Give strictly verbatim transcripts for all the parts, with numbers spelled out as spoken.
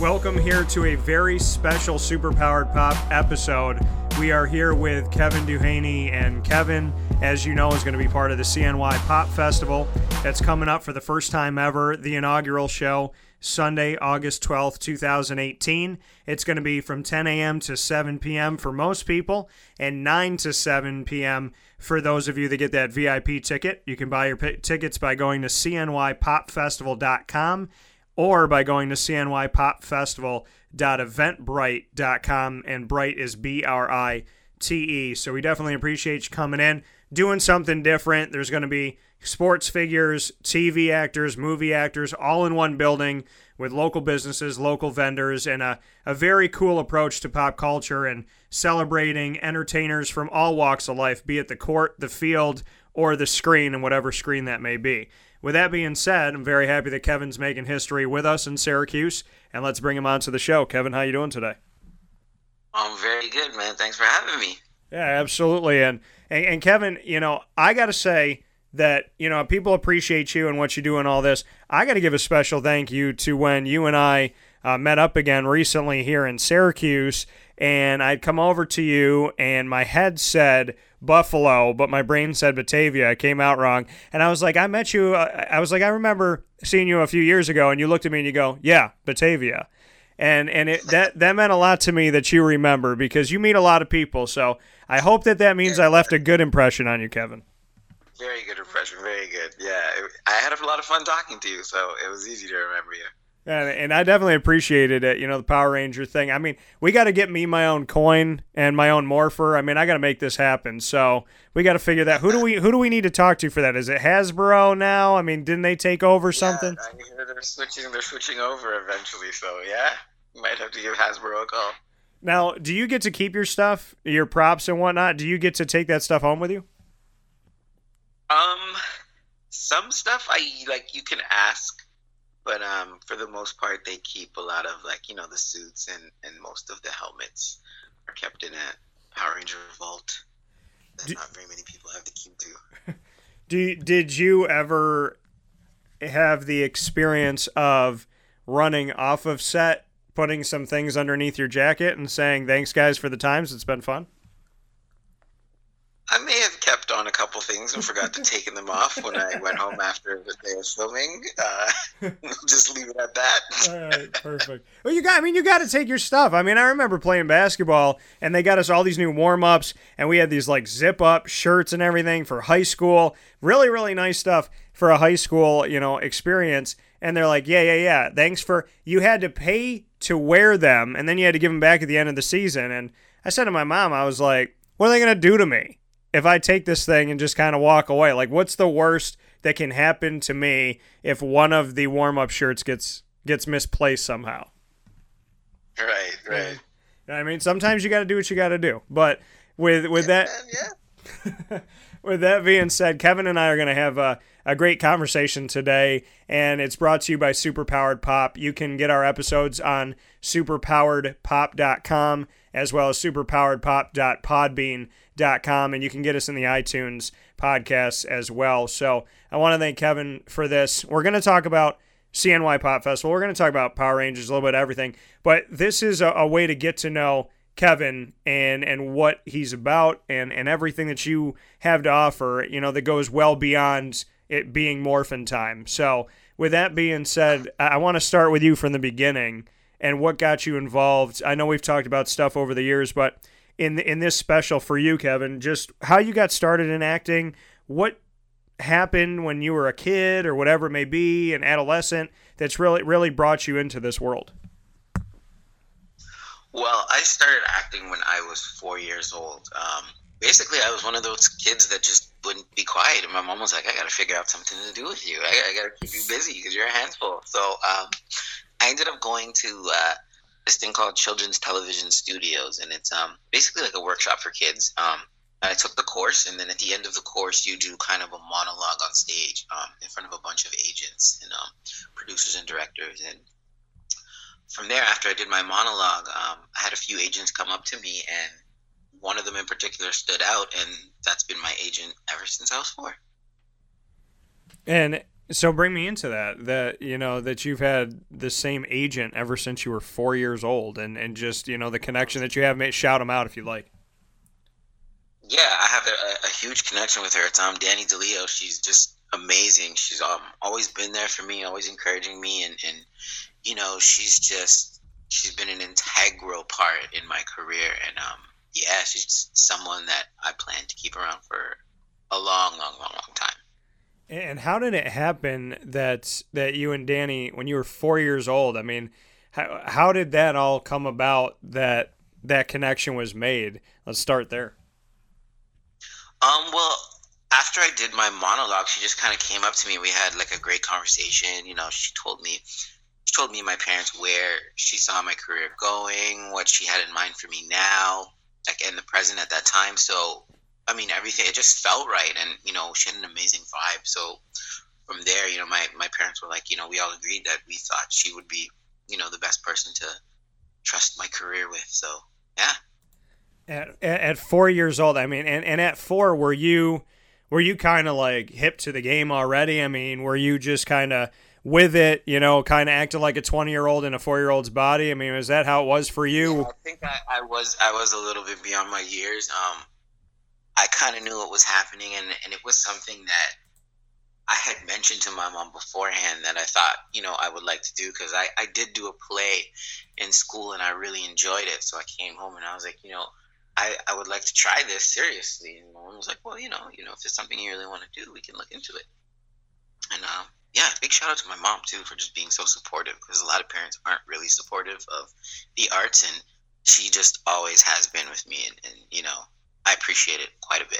Welcome here to a very special Superpowered Pop episode. We are here with Kevin Duhaney, and Kevin, as you know, is going to be part of the C N Y Pop Festival that's coming up for the first time ever, the inaugural show, Sunday, August twelfth, twenty eighteen. It's going to be from ten a.m. to seven p.m. for most people, and nine to seven p.m. for those of you that get that V I P ticket. You can buy your p- tickets by going to c n y pop festival dot com or by going to c n y pop festival dot eventbrite dot com, and Bright is B R I T E. So we definitely appreciate you coming in, doing something different. There's going to be sports figures, T V actors, movie actors, all in one building with local businesses, local vendors, and a, a very cool approach to pop culture and celebrating entertainers from all walks of life, be it the court, the field, or the screen, and whatever screen that may be. With that being said, I'm very happy that Kevin's making history with us in Syracuse, and let's bring him on to the show. Kevin, how you doing today? I'm very good, man. Thanks for having me. Yeah, absolutely. And, and, and Kevin, you know, I got to say that, you know, people appreciate you and what you do and all this. I got to give a special thank you to when you and I uh, met up again recently here in Syracuse, and I'd come over to you, and my head said Buffalo, but my brain said Batavia. I came out wrong. And I was like, I met you. Uh, I was like, I remember seeing you a few years ago, and you looked at me and you go, yeah, Batavia. And and it, that, that meant a lot to me that you remember, because you meet a lot of people. So I hope that that means I left a good impression on you, Kevin. Very good impression. Very good. Yeah, I had a lot of fun talking to you, so it was easy to remember you. And, and I definitely appreciated it, you know, the Power Ranger thing. I mean, we got to get me my own coin and my own morpher. I mean, I got to make this happen. So we got to figure that. Who do we who do we need to talk to for that? Is it Hasbro now? I mean, didn't they take over something? Yeah, I hear they're switching. They're switching over eventually. So yeah, you might have to give Hasbro a call. Now, do you get to keep your stuff, your props and whatnot? Do you get to take that stuff home with you? Um, some stuff I like. You can ask. But um, for the most part, they keep a lot of, like, you know, the suits and, and most of the helmets are kept in a Power Ranger vault that do, not very many people have the key to. Do Did you ever have the experience of running off of set, putting some things underneath your jacket and saying, thanks, guys, for the times, it's been fun? I may have kept on a couple things and forgot to take them off when I went home after the day of filming. Uh, just leave it at that. All right, perfect. Well, you got. I mean, you got to take your stuff. I mean, I remember playing basketball, and they got us all these new warm-ups, and we had these like zip-up shirts and everything for high school. Really, really nice stuff for a high school, you know, experience. And they're like, yeah, yeah, yeah. Thanks for. You had to pay to wear them, and then you had to give them back at the end of the season. And I said to my mom, I was like, what are they gonna do to me if I take this thing and just kind of walk away? Like, what's the worst that can happen to me if one of the warm-up shirts gets gets misplaced somehow? Right, right. I mean, sometimes you got to do what you got to do. But with with yeah, that, man, yeah. With that being said, Kevin and I are going to have a, a great conversation today, and it's brought to you by Superpowered Pop. You can get our episodes on superpowered pop dot com as well as superpowered pop dot podbean dot com, and you can get us in the iTunes podcasts as well. So I want to thank Kevin for this. We're going to talk about C N Y Pop Festival. We're going to talk about Power Rangers, a little bit of everything, but this is a, a way to get to know Kevin and and what he's about and, and everything that you have to offer, you know, that goes well beyond it being Morphin time. So with that being said, I want to start with you from the beginning and what got you involved. I know we've talked about stuff over the years, but in in this special for you, Kevin, just how you got started in acting, what happened when you were a kid or whatever it may be, an adolescent, that's really really brought you into this world. Well, I started acting when I was four years old. Um, basically, I was one of those kids that just wouldn't be quiet. And my mom was like, I got to figure out something to do with you. I, I got to keep you busy because you're a handful. So um, I ended up going to uh, this thing called Children's Television Studios. And it's um, basically like a workshop for kids. Um, I took the course. And then at the end of the course, you do kind of a monologue on stage um, in front of a bunch of agents and um, producers and directors. And from there, after I did my monologue, um, I had a few agents come up to me, and one of them in particular stood out, and that's been my agent ever since I was four. And So bring me into that, that, you know, that you've had the same agent ever since you were four years old, and, and just, you know, the connection that you have. Made, shout them out if you like. Yeah, I have a, a huge connection with her. It's um Danny DeLeo. She's just amazing. She's um always been there for me, always encouraging me, and, and you know, she's just she's been an integral part in my career, and um yeah, she's someone that I plan to keep around for a long, long, long, long time. And how did it happen that that you and Danny, when you were four years old, I mean, how how did that all come about? That that connection was made. Let's start there. Um, well, after I did my monologue, she just kind of came up to me. We had like a great conversation. You know, she told me, she told me and my parents where she saw my career going, what she had in mind for me now, like in the present at that time. So, I mean, everything, it just felt right. And, you know, she had an amazing vibe. So from there, you know, my, my parents were like, you know, we all agreed that we thought she would be, you know, the best person to trust my career with. So, yeah. At, at four years old, I mean, and, and at four, were you were you kind of like hip to the game already? I mean, were you just kind of with it, you know, kind of acting like a twenty-year-old in a four-year-old's body? I mean, was that how it was for you? Yeah, I think I, I was I was a little bit beyond my years. Um, I kind of knew what was happening, and, and it was something that I had mentioned to my mom beforehand that I thought, you know, I would like to do, because I, I did do a play in school, and I really enjoyed it. So I came home, and I was like, you know, I, I would like to try this seriously. And my mom was like, well, you know, you know, if there's something you really want to do, we can look into it. And um, yeah, big shout out to my mom too for just being so supportive, because a lot of parents aren't really supportive of the arts, and she just always has been with me, and, and you know, I appreciate it quite a bit.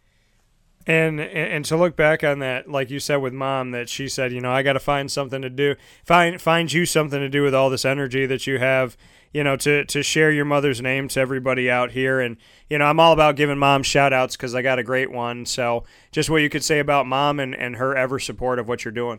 And and to look back on that, like you said with mom, that she said, you know, I got to find something to do, find find you something to do with all this energy that you have, you know, to, to share your mother's name to everybody out here. And, you know, I'm all about giving mom shout outs because I got a great one. So just what you could say about mom and, and her ever support of what you're doing.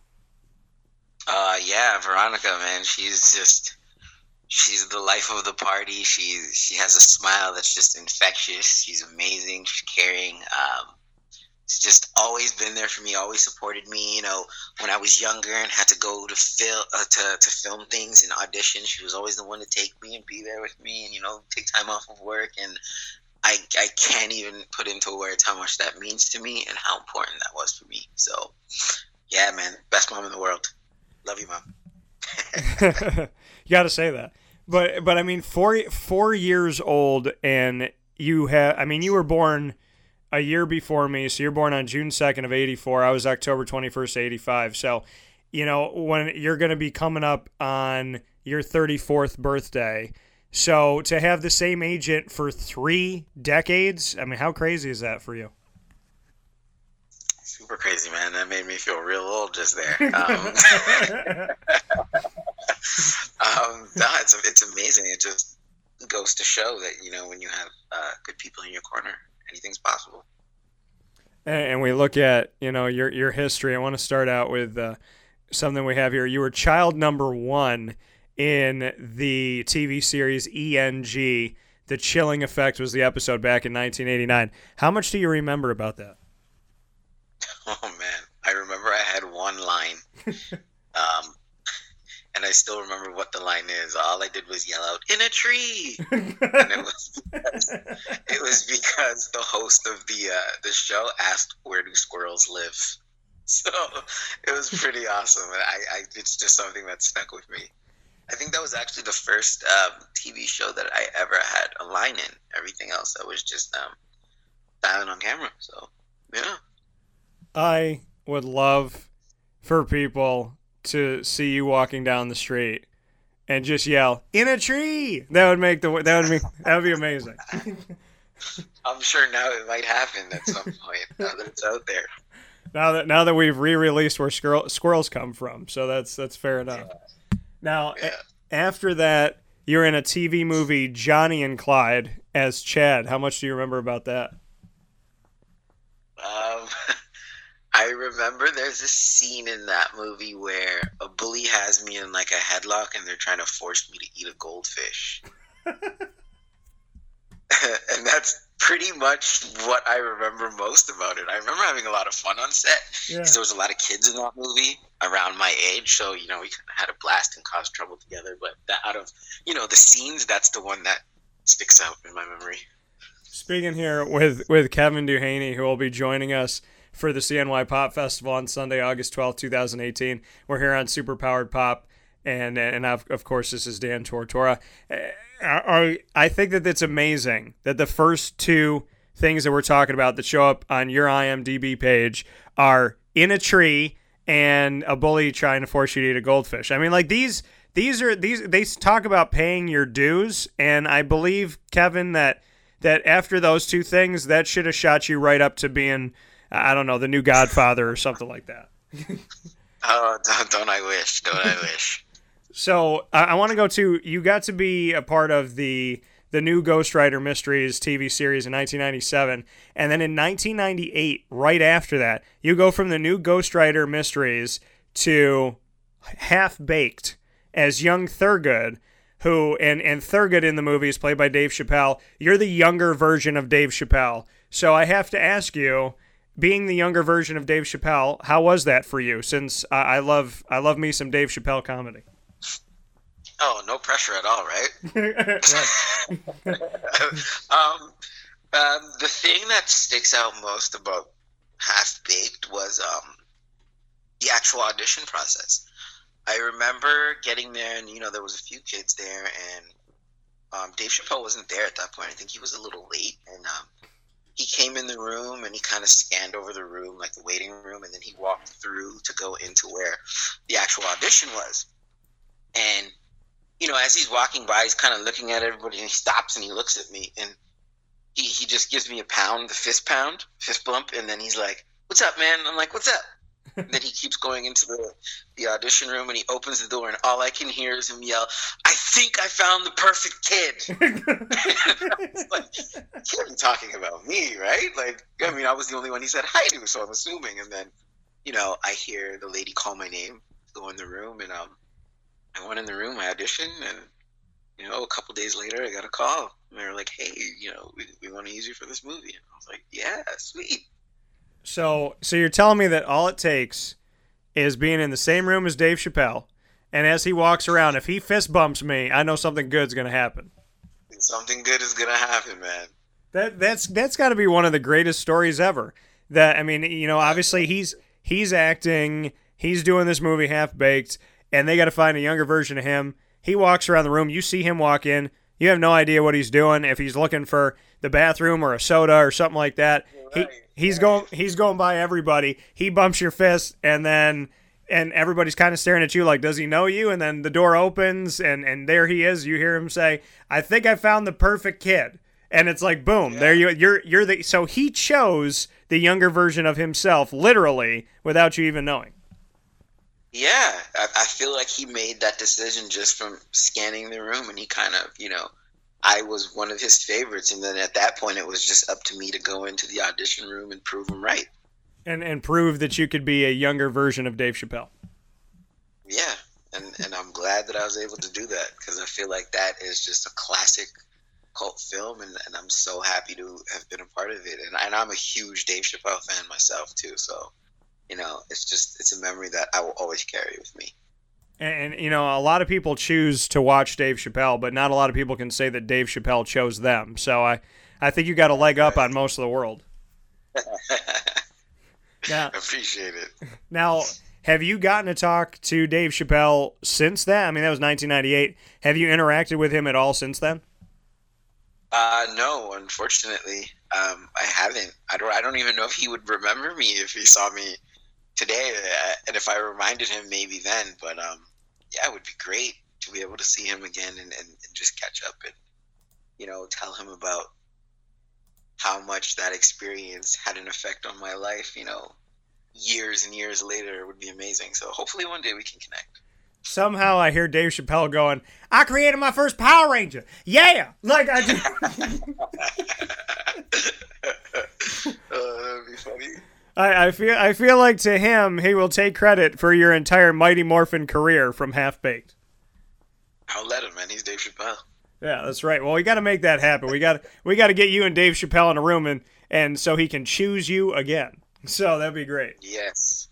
Uh, yeah, Veronica, man, she's just, she's the life of the party. She, she has a smile that's just infectious. She's amazing. She's caring. Um, She's just always been there for me, always supported me. You know, when I was younger and had to go to film uh, to to film things and audition, she was always the one to take me and be there with me, and you know, take time off of work. And I I can't even put into words how much that means to me and how important that was for me. So, yeah, man, best mom in the world. Love you, mom. You got to say that, but but I mean, four four years old, and you have. I mean, you were born a year before me, so you're born on June second of eighty-four. I was October twenty-first, eighty-five. So, you know, when you're going to be coming up on your thirty-fourth birthday, so to have the same agent for three decades, I mean, how crazy is that for you? Super crazy, man. That made me feel real old just there. Um, um, no, it's it's amazing. It just goes to show that, you know, when you have uh, good people in your corner, anything's possible. And we look at, you know, your your history. I want to start out with uh, something we have here. You were child number one in the T V series E N G. The Chilling Effect was the episode back in nineteen eighty-nine. How much do you remember about that? Oh, man. I remember I had one line. um, and I still remember what the line is. All I did was yell out, "In a tree!" And it was because, it was because the host of the uh, the show asked, "Where do squirrels live?" So it was pretty awesome. I, I it's just something that stuck with me. I think that was actually the first um, T V show that I ever had a line in. Everything else, I was just um, dialing on camera. So, yeah. I would love for people to see you walking down the street and just yell, "In a tree!" That would make the that would be that would be amazing. I'm sure now it might happen at some point now that it's out there. Now that now that we've re-released where squirrel, squirrels come from, so that's that's fair enough. Yeah. Now, yeah. a- after that, you're in a T V movie, Johnny and Clyde, as Chad. How much do you remember about that? Um, I remember there's a scene in that movie where a bully has me in like a headlock and they're trying to force me to eat a goldfish. And that's pretty much what I remember most about it. I remember having a lot of fun on set because Yeah. there was a lot of kids in that movie around my age, so you know we kind of had a blast and caused trouble together. But that, out of you know the scenes, that's the one that sticks out in my memory. Speaking here with, with Kevin Duhaney, who will be joining us for the C N Y Pop Festival on Sunday, August twelfth, twenty eighteen. We're here on Superpowered Pop, and and of, of course this is Dan Tortora. I, I think that it's amazing that the first two things that we're talking about that show up on your I M D B page are in a tree and a bully trying to force you to eat a goldfish. I mean, like these these are these they talk about paying your dues, and I believe, Kevin, that that after those two things, that should have shot you right up to being, I don't know, the new Godfather or something like that. Oh, don't, don't I wish? Don't I wish? So I, I want to go to, you got to be a part of the the new Ghost Rider Mysteries T V series in nineteen ninety-seven, and then in nineteen ninety-eight, right after that, you go from the new Ghost Rider Mysteries to Half Baked as young Thurgood, who, and, and Thurgood in the movie is played by Dave Chappelle. You're the younger version of Dave Chappelle. So I have to ask you, being the younger version of Dave Chappelle, how was that for you? Since I, I love I love me some Dave Chappelle comedy. Oh, no pressure at all, right? Right. um, um, the thing that sticks out most about Half Baked was um, the actual audition process. I remember getting there, and you know there was a few kids there, and um, Dave Chappelle wasn't there at that point. I think he was a little late, and um, he came in the room and he kind of scanned over the room, like the waiting room, and then he walked through to go into where the actual audition was. And you know, as he's walking by, he's kind of looking at everybody, and he stops and he looks at me, and he he just gives me a pound, the fist pound, fist bump, and then he's like, "What's up, man?" I'm like, "What's up?" And then he keeps going into the, the audition room, and he opens the door, and all I can hear is him yell, "I think I found the perfect kid." It's like, you can't be talking about me, right? Like, I mean, I was the only one he said hi to, so I'm assuming. And then, you know, I hear the lady call my name, go in the room, and um, I went in the room, I auditioned, and, you know, a couple days later, I got a call. And they were like, "Hey, you know, we, we want to use you for this movie." And I was like, "Yeah, sweet." So, so you're telling me that all it takes is being in the same room as Dave Chappelle, and as he walks around, if he fist bumps me, I know something good's gonna happen. Something good is gonna happen, man. That that's that's got to be one of the greatest stories ever. That, I mean, you know, obviously he's he's acting, he's doing this movie Half Baked, and they got to find a younger version of him. He walks around the room, you see him walk in, you have no idea what he's doing. If he's looking for the bathroom or a soda or something like that, he he's going he's going by everybody. He bumps your fist, and then and everybody's kind of staring at you like, does he know you? And then the door opens, and and there he is. You hear him say, "I think I found the perfect kid." And it's like, boom, yeah. there you you're you're the so he chose the younger version of himself, literally, without you even knowing. Yeah, I, I feel like he made that decision just from scanning the room, and he kind of, you know, I was one of his favorites, and then at that point, it was just up to me to go into the audition room and prove him right. And and prove that you could be a younger version of Dave Chappelle. Yeah, and and I'm glad that I was able to do that, because I feel like that is just a classic cult film, and, and I'm so happy to have been a part of it. And, and I'm a huge Dave Chappelle fan myself too, so you know, it's just it's a memory that I will always carry with me. And, and you know, a lot of people choose to watch Dave Chappelle, but not a lot of people can say that Dave Chappelle chose them. So I, I think you got a leg up on most of the world. Now, appreciate it. Now, have you gotten to talk to Dave Chappelle since then? I mean, that was nineteen ninety-eight. Have you interacted with him at all since then? Uh, no, unfortunately, um, I haven't. I don't. I don't even know if he would remember me if he saw me today, uh, and if I reminded him, maybe then. But um, yeah, it would be great to be able to see him again and, and, and just catch up and, you know, tell him about how much that experience had an effect on my life. You know, years and years later, it would be amazing. So hopefully one day we can connect. Somehow I hear Dave Chappelle going, "I created my first Power Ranger." Yeah, like I do. Oh, that'd be funny. I, I feel I feel like to him he will take credit for your entire Mighty Morphin career from Half Baked. I'll let him, man. He's Dave Chappelle. Yeah, that's right. Well, we got to make that happen. We got we got to get you and Dave Chappelle in a room, and and so he can choose you again. So that'd be great. Yes.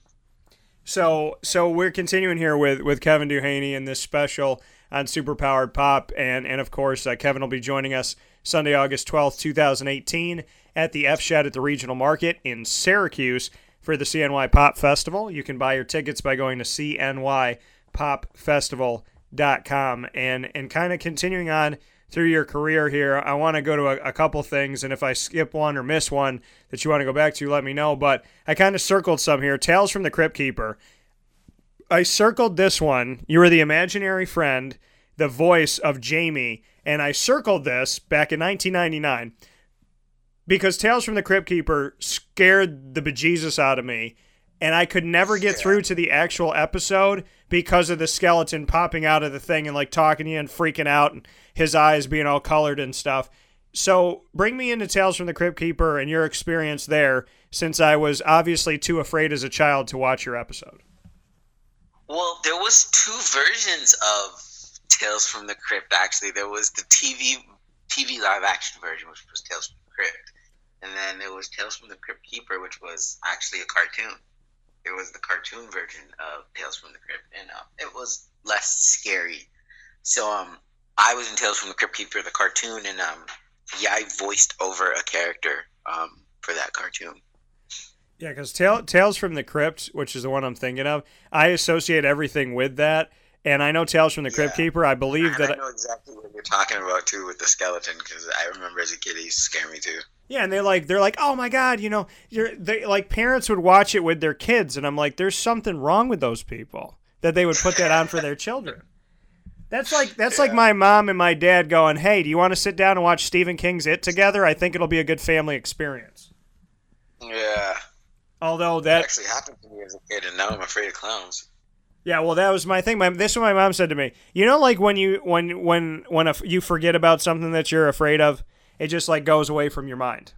So so we're continuing here with, with Kevin Duhaney in this special on Superpowered Pop, and and of course uh, Kevin will be joining us Sunday, August twelfth, twenty eighteen, at the F Shed at the Regional Market in Syracuse for the C N Y Pop Festival. You can buy your tickets by going to C N Y pop festival dot com, and and kind of continuing on through your career here. I want to go to a, a couple things, and if I skip one or miss one that you want to go back to, let me know. But I kind of circled some here. Tales from the Crypt Keeper. I circled this one. You were the imaginary friend, the voice of Jamie, and I circled this back in nineteen ninety-nine because Tales from the Crypt Keeper scared the bejesus out of me, and I could never get through to the actual episode because of the skeleton popping out of the thing and like talking to you and freaking out and his eyes being all colored and stuff. So bring me into Tales from the Crypt Keeper and your experience there, since I was obviously too afraid as a child to watch your episode. Well, there was two versions of Tales from the Crypt, actually. There was the T V T V live action version, which was Tales from the Crypt. And then there was Tales from the Crypt Keeper, which was actually a cartoon. It was the cartoon version of Tales from the Crypt, and uh, it was less scary. So um, I was in Tales from the Crypt Keeper, the cartoon, and um, yeah, I voiced over a character um, for that cartoon. Yeah, because Tales from the Crypt, which is the one I'm thinking of, I associate everything with that. And I know Tales from the Crypt yeah. Keeper. I believe and that I know exactly what you're talking about too with the skeleton, because I remember as a kid he used to scare me too. Yeah, and they're like, they're like, oh my God, you know, you're they like parents would watch it with their kids, and I'm like, there's something wrong with those people that they would put that on for their children. That's like that's yeah. like my mom and my dad going, hey, do you want to sit down and watch Stephen King's It together? I think it'll be a good family experience. Yeah. Although that it actually happened to me as a kid, and now I'm afraid of clowns. Yeah, well, that was my thing. My, this is what my mom said to me. You know, like when you when when when a, you forget about something that you're afraid of, it just like goes away from your mind.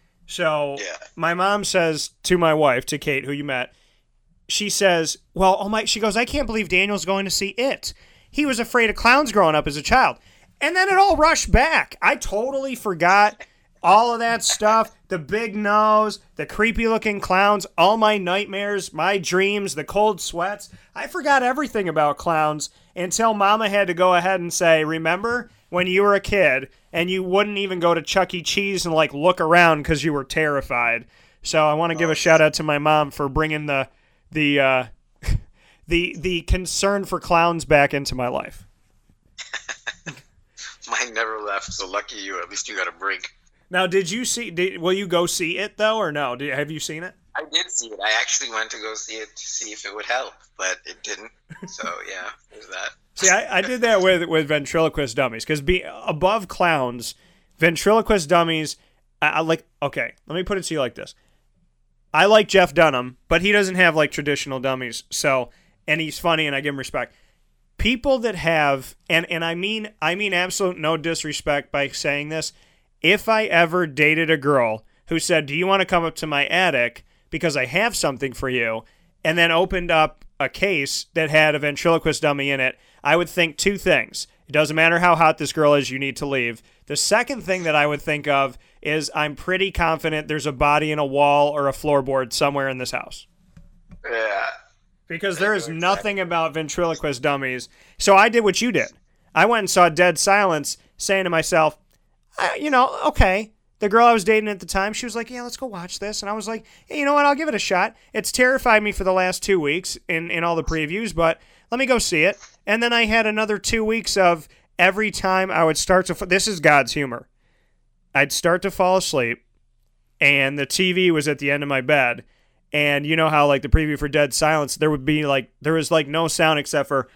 So yeah. my mom says to my wife, to Kate, who you met, she says, "Well, oh my," she goes, "I can't believe Daniel's going to see It. He was afraid of clowns growing up as a child." And then it all rushed back. I totally forgot all of that stuff. The big nose, the creepy-looking clowns, all my nightmares, my dreams, the cold sweats. I forgot everything about clowns until Mama had to go ahead and say, remember when you were a kid and you wouldn't even go to Chuck E. Cheese and like look around because you were terrified. So I want to give a shout-out to my mom for bringing the the uh, the the concern for clowns back into my life. Mine never left, so lucky you. At least you got a break. Now, did you see? Did, will you go see it though, or no? Did, have you seen it? I did see it. I actually went to go see it to see if it would help, but it didn't. So yeah, there's that. See, I, I did that with with ventriloquist dummies because be above clowns, ventriloquist dummies. I, I like. Okay, let me put it to you like this. I like Jeff Dunham, but he doesn't have like traditional dummies. So, and he's funny, and I give him respect. People that have, and and I mean, I mean, absolute no disrespect by saying this. If I ever dated a girl who said, do you want to come up to my attic because I have something for you, and then opened up a case that had a ventriloquist dummy in it, I would think two things. It doesn't matter how hot this girl is, you need to leave. The second thing that I would think of is I'm pretty confident there's a body in a wall or a floorboard somewhere in this house. Yeah. Because there is nothing about ventriloquist dummies. So I did what you did. I went and saw Dead Silence, saying to myself, I, you know, okay. The girl I was dating at the time, she was like, yeah, let's go watch this. And I was like, hey, you know what? I'll give it a shot. It's terrified me for the last two weeks in, in all the previews, but let me go see it. And then I had another two weeks of every time I would start to, this is God's humor. I'd start to fall asleep, and the T V was at the end of my bed. And you know how, like, the preview for Dead Silence, there would be, like, there was, like, no sound except for,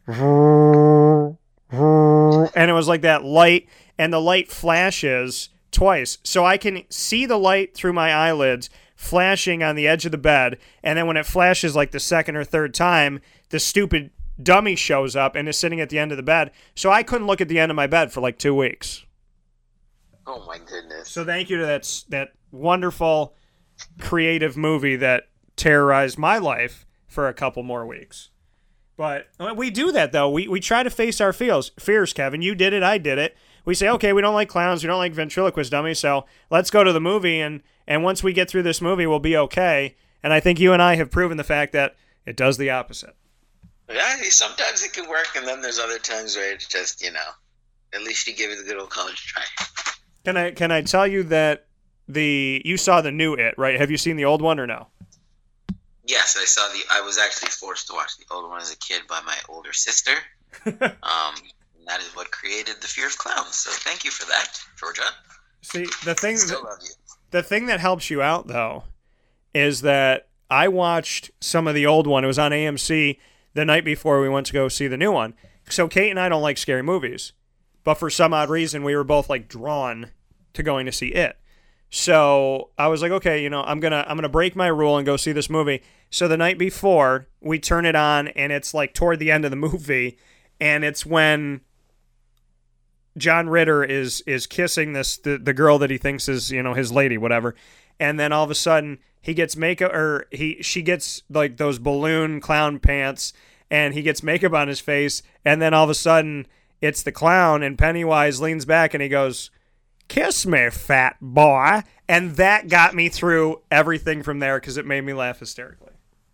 and it was like that light, and the light flashes twice. So I can see the light through my eyelids flashing on the edge of the bed, and then when it flashes like the second or third time, the stupid dummy shows up and is sitting at the end of the bed. So I couldn't look at the end of my bed for like two weeks. Oh my goodness. So thank you to that, that wonderful, creative movie that terrorized my life for a couple more weeks. But we do that, though. We we try to face our fears, fears, Kevin. You did it. I did it. We say, okay, we don't like clowns. We don't like ventriloquist dummies. So let's go to the movie. And, and once we get through this movie, we'll be okay. And I think you and I have proven the fact that it does the opposite. Yeah, sometimes it can work. And then there's other times where it's just, you know, at least you give it a good old college try. Can I, can I tell you that the you saw the new It, right? Have you seen the old one or no? Yes, I saw the. I was actually forced to watch the old one as a kid by my older sister. um, that is what created the fear of clowns. So thank you for that, Georgia. See, the thing, Still that, love you. the thing that helps you out though, is that I watched some of the old one. It was on A M C the night before we went to go see the new one. So Kate and I don't like scary movies, but for some odd reason, we were both like drawn to going to see it. So I was like, okay, you know, I'm gonna I'm gonna break my rule and go see this movie. So the night before, we turn it on, and it's like toward the end of the movie, and it's when John Ritter is is kissing this the, the girl that he thinks is, you know, his lady, whatever, and then all of a sudden he gets makeup, or he she gets like those balloon clown pants, and he gets makeup on his face, and then all of a sudden it's the clown, and Pennywise leans back and he goes, "Kiss me, fat boy." And that got me through everything from there because it made me laugh hysterically.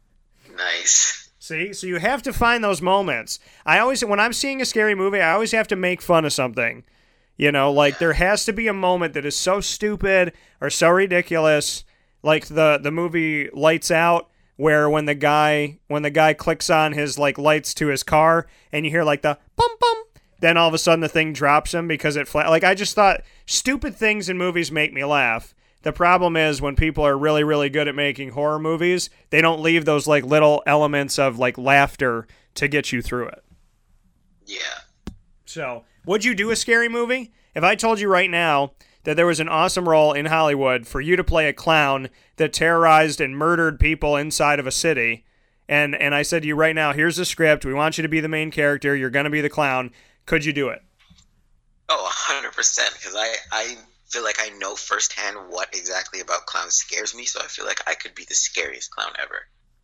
Nice. See? So you have to find those moments. I always, when I'm seeing a scary movie, I always have to make fun of something. You know, like there has to be a moment that is so stupid or so ridiculous, like the, the movie Lights Out, where when the guy when the guy clicks on his like lights to his car and you hear like the bum bum, then all of a sudden the thing drops him because it flat. Like I just thought stupid things in movies make me laugh. The problem is when people are really, really good at making horror movies, they don't leave those like little elements of like laughter to get you through it. Yeah. So, would you do a scary movie? If I told you right now that there was an awesome role in Hollywood for you to play a clown that terrorized and murdered people inside of a city, and, and I said to you right now, here's the script, we want you to be the main character, you're going to be the clown, could you do it? Oh, one hundred percent, because I, I feel like I know firsthand what exactly about clowns scares me, so I feel like I could be the scariest clown ever.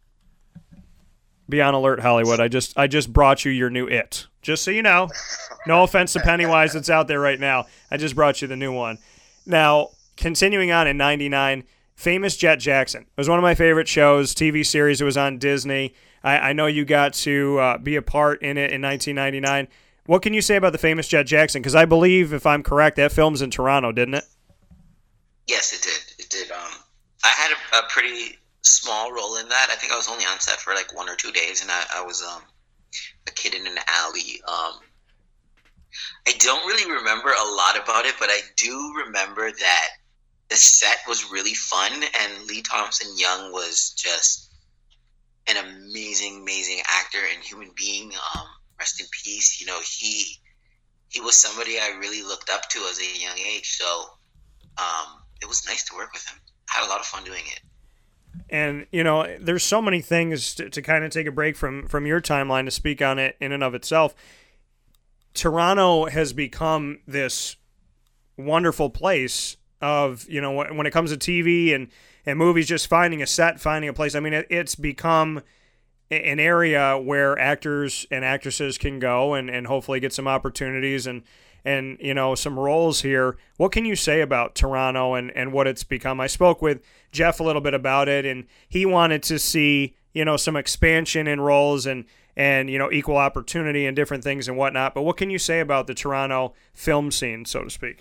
Be on alert, Hollywood. I just I just brought you your new It. Just so you know. No offense to Pennywise that's out there right now. I just brought you the new one. Now, continuing on in ninety-nine, Famous Jet Jackson. It was one of my favorite shows, T V series. It was on Disney. I, I know you got to uh, be a part in it in nineteen ninety-nine. What can you say about the Famous Jet Jackson? Because I believe, if I'm correct, that film's in Toronto, didn't it? Yes, it did. It did. Um, I had a, a pretty small role in that. I think I was only on set for like one or two days, and I, I was um, a kid in an alley. Um, I don't really remember a lot about it, but I do remember that the set was really fun, and Lee Thompson Young was just an amazing, amazing actor and human being. Um, rest in peace. You know, he he was somebody I really looked up to as a young age, so um, it was nice to work with him. I had a lot of fun doing it. And, you know, there's so many things to, to kind of take a break from, from your timeline to speak on it in and of itself. Toronto has become this wonderful place of, you know, when it comes to T V and, and movies, just finding a set, finding a place. I mean, it, it's become an area where actors and actresses can go and, and hopefully get some opportunities and, and, you know, some roles here. What can you say about Toronto and, and what it's become? I spoke with Jeff a little bit about it, and he wanted to see, you know, some expansion in roles and, and, you know, equal opportunity and different things and whatnot. But what can you say about the Toronto film scene, so to speak?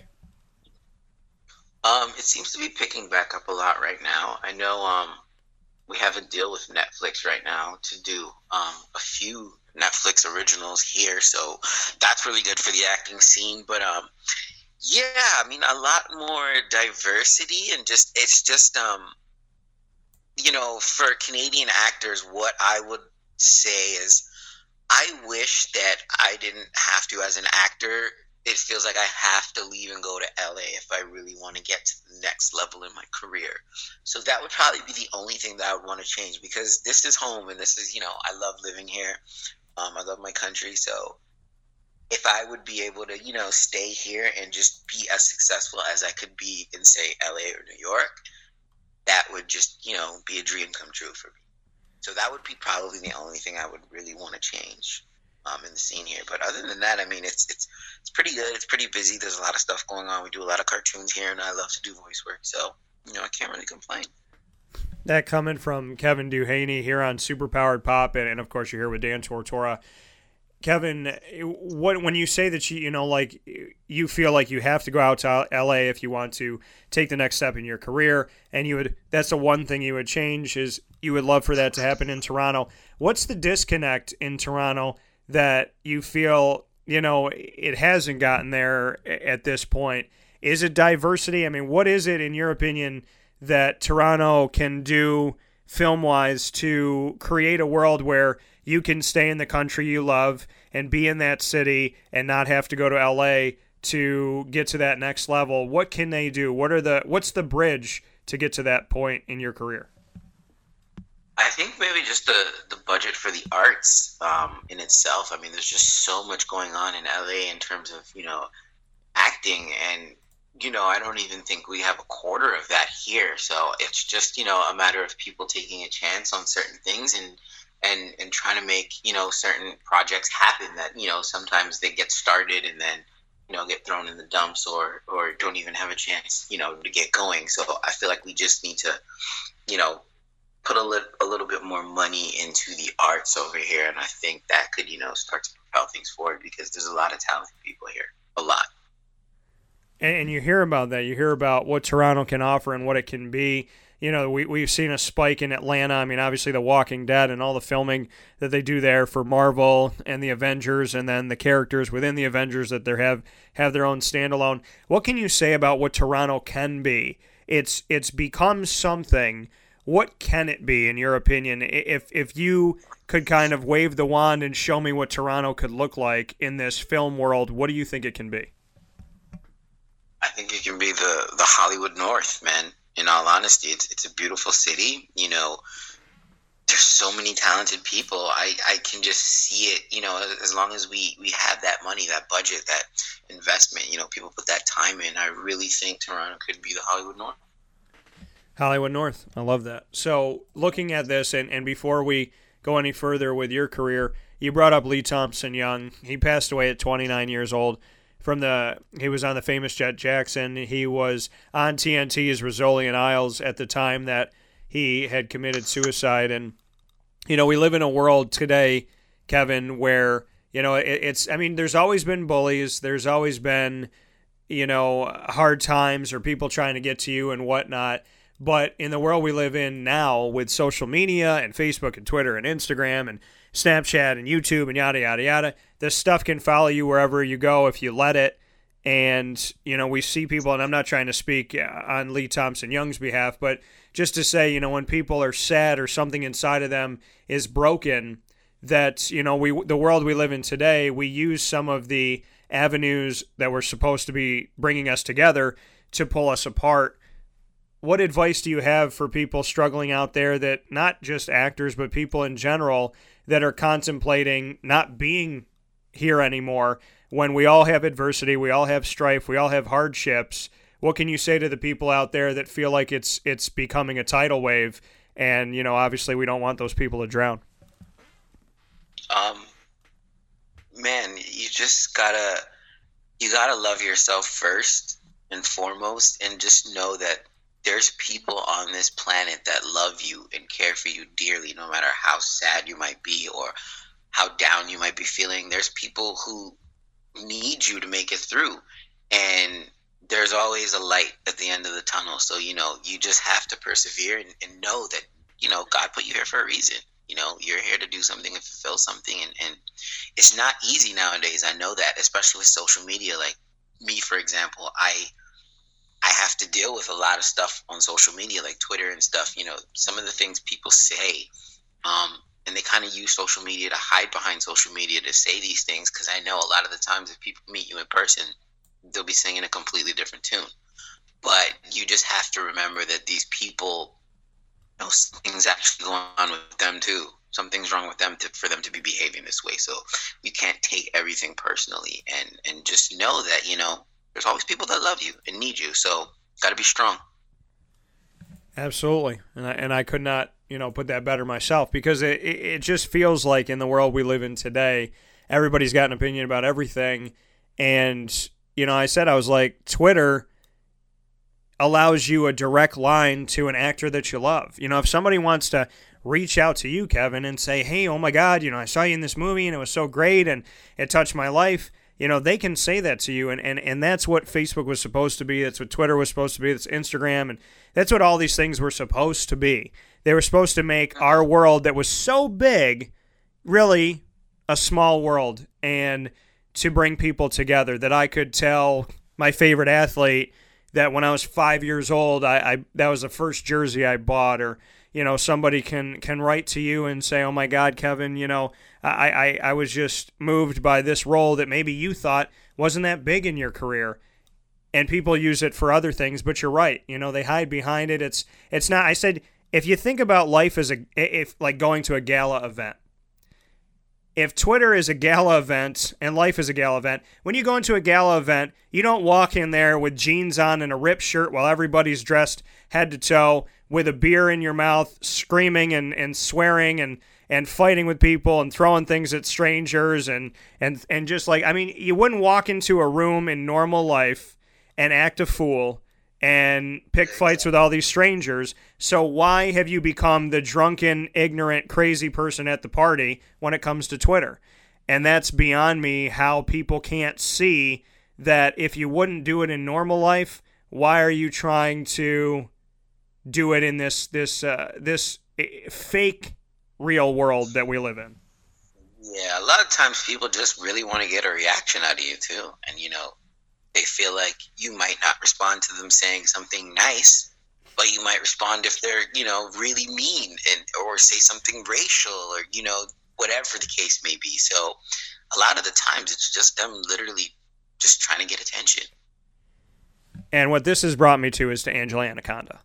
Um, it seems to be picking back up a lot right now. I know um, we have a deal with Netflix right now to do um, a few Netflix originals here, so that's really good for the acting scene. But um, yeah, I mean, a lot more diversity, and just it's just um, you know, for Canadian actors, what I would say is, I wish that I didn't have to, as an actor. It feels like I have to leave and go to L A if I really want to get to the next level in my career. So that would probably be the only thing that I would want to change, because this is home, and this is, you know, I love living here. Um, I love my country. So if I would be able to, you know, stay here and just be as successful as I could be in, say, L A or New York, that would just, you know, be a dream come true for me. So that would be probably the only thing I would really want to change um, in the scene here. But other than that, I mean, it's it's it's pretty good. It's pretty busy. There's a lot of stuff going on. We do a lot of cartoons here, and I love to do voice work. So, you know, I can't really complain. That coming from Kevin Duhaney here on Superpowered Pop, and, and of course you're here with Dan Tortora. Kevin, what when you say that you you know like you feel like you have to go out to L A if you want to take the next step in your career, and you would that's the one thing you would change is you would love for that to happen in Toronto. What's the disconnect in Toronto that you feel you know it hasn't gotten there at this point? Is it diversity? I mean, what is it in your opinion that Toronto can do film-wise to create a world where you can stay in the country you love and be in that city and not have to go to L A to get to that next level? What can they do? What are the what's the bridge to get to that point in your career? I think maybe just the, the budget for the arts um, in itself. I mean, there's just so much going on in L A in terms of, you know, acting, and you know, I don't even think we have a quarter of that here. So it's just, you know, a matter of people taking a chance on certain things and and and trying to make, you know, certain projects happen that, you know, sometimes they get started and then, you know, get thrown in the dumps or or don't even have a chance, you know, to get going. So I feel like we just need to, you know, put a little a little bit more money into the arts over here, and I think that could, you know, start to propel things forward because there's a lot of talented people here, a lot. And you hear about that. You hear about what Toronto can offer and what it can be. You know, we, we've seen a spike in Atlanta. I mean, obviously The Walking Dead and all the filming that they do there for Marvel and the Avengers, and then the characters within the Avengers that they have have their own standalone. What can you say about what Toronto can be? It's it's become something. What can it be, in your opinion? If if you could kind of wave the wand and show me what Toronto could look like in this film world, what do you think it can be? I think it can be the, the Hollywood North, man. In all honesty, it's it's a beautiful city. You know, there's so many talented people. I, I can just see it, you know, as long as we, we have that money, that budget, that investment, you know, people put that time in. I really think Toronto could be the Hollywood North. Hollywood North. I love that. So looking at this, and, and before we go any further with your career, you brought up Lee Thompson Young. He passed away at twenty-nine years old. From the, he was on the famous Jet Jackson. He was on T N T's Rizzoli and Isles at the time that he had committed suicide. And, you know, we live in a world today, Kevin, where, you know, it, it's, I mean, there's always been bullies. There's always been, you know, hard times or people trying to get to you and whatnot. But in the world we live in now with social media and Facebook and Twitter and Instagram and Snapchat and YouTube and yada, yada, yada, this stuff can follow you wherever you go if you let it. And, you know, we see people, and I'm not trying to speak on Lee Thompson Young's behalf, but just to say, you know, when people are sad or something inside of them is broken, that, you know, we the world we live in today, we use some of the avenues that were supposed to be bringing us together to pull us apart. What advice do you have for people struggling out there, that not just actors, but people in general that are contemplating not being here anymore when we all have adversity, we all have strife, we all have hardships? What can you say to the people out there that feel like it's it's becoming a tidal wave, and, you know, obviously we don't want those people to drown? Um, man, you just gotta, you gotta love yourself first and foremost, and just know that there's people on this planet that love you and care for you dearly, no matter how sad you might be or how down you might be feeling. There's people who need you to make it through, and there's always a light at the end of the tunnel. So, you know, you just have to persevere and, and know that, you know, God put you here for a reason. You know, you're here to do something and fulfill something, and, and it's not easy nowadays. I know that, especially with social media. Like me, for example, I I have to deal with a lot of stuff on social media, like Twitter and stuff. You know, some of the things people say, um, and they kind of use social media to hide behind social media to say these things, because I know a lot of the times if people meet you in person, they'll be singing a completely different tune. But you just have to remember that these people, you know, something's actually going on with them too. Something's wrong with them to, for them to be behaving this way. So you can't take everything personally, and, and just know that, you know, there's always people that love you and need you. So got to be strong. Absolutely, and I, and I could not, you know, put that better myself, because it, it it just feels like in the world we live in today, everybody's got an opinion about everything, and you know, I said, I was like, Twitter allows you a direct line to an actor that you love. You know, if somebody wants to reach out to you, Kevin, and say, hey, oh my God, you know, I saw you in this movie and it was so great and it touched my life. You know, they can say that to you, and, and, and that's what Facebook was supposed to be. That's what Twitter was supposed to be. That's Instagram, and that's what all these things were supposed to be. They were supposed to make our world that was so big really a small world, and to bring people together, that I could tell my favorite athlete that when I was five years old, I, I that was the first jersey I bought, or you know, somebody can can write to you and say, oh my God, Kevin, you know, I, I, I was just moved by this role that maybe you thought wasn't that big in your career. And people use it for other things, but you're right. You know, they hide behind it. It's it's not, I said, if you think about life as a, if like going to a gala event, if Twitter is a gala event and life is a gala event, when you go into a gala event, you don't walk in there with jeans on and a ripped shirt while everybody's dressed head to toe with a beer in your mouth, screaming and, and swearing and, and fighting with people and throwing things at strangers and, and, and just like, I mean, you wouldn't walk into a room in normal life and act a fool and pick fights with all these strangers. So why have you become the drunken, ignorant, crazy person at the party when it comes to Twitter? And that's beyond me, how people can't see that if you wouldn't do it in normal life, why are you trying to do it in this this uh, this fake real world that we live in? Yeah, a lot of times people just really want to get a reaction out of you too, and you know, they feel like you might not respond to them saying something nice, but you might respond if they're, you know, really mean, and or say something racial, or you know, whatever the case may be. So a lot of the times it's just them literally just trying to get attention. And what this has brought me to is to Angela Anaconda.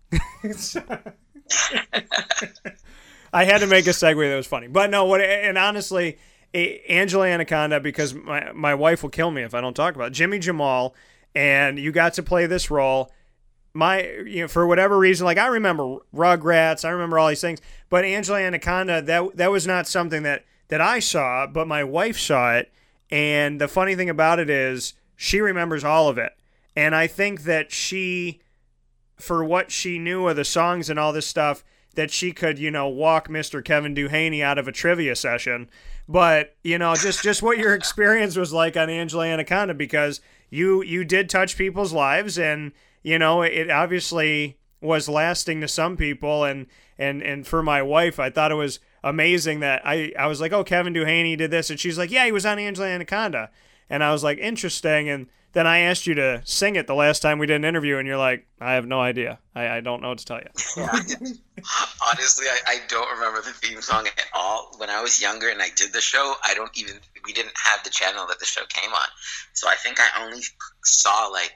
I had to make a segue that was funny. But no, what? And honestly, Angela Anaconda, because my, my wife will kill me if I don't talk about it. Jimmy Jamal, and you got to play this role. My, you know, for whatever reason, like I remember Rugrats, I remember all these things, but Angela Anaconda, that that was not something that, that I saw, but my wife saw it. And the funny thing about it is she remembers all of it. And I think that she, for what she knew of the songs and all this stuff, that she could, you know, walk Mister Kevin Duhaney out of a trivia session. But, you know, just, just what your experience was like on Angela Anaconda, because you you did touch people's lives, and, you know, it obviously was lasting to some people. And, and, and for my wife, I thought it was amazing that I, I was like, oh, Kevin Duhaney did this. And she's like, yeah, he was on Angela Anaconda. And I was like, interesting. And then I asked you to sing it the last time we did an interview, and you're like, I have no idea. I, I don't know what to tell you. Yeah. Honestly, I, I don't remember the theme song at all. When I was younger and I did the show, I don't even, we didn't have the channel that the show came on. So I think I only saw like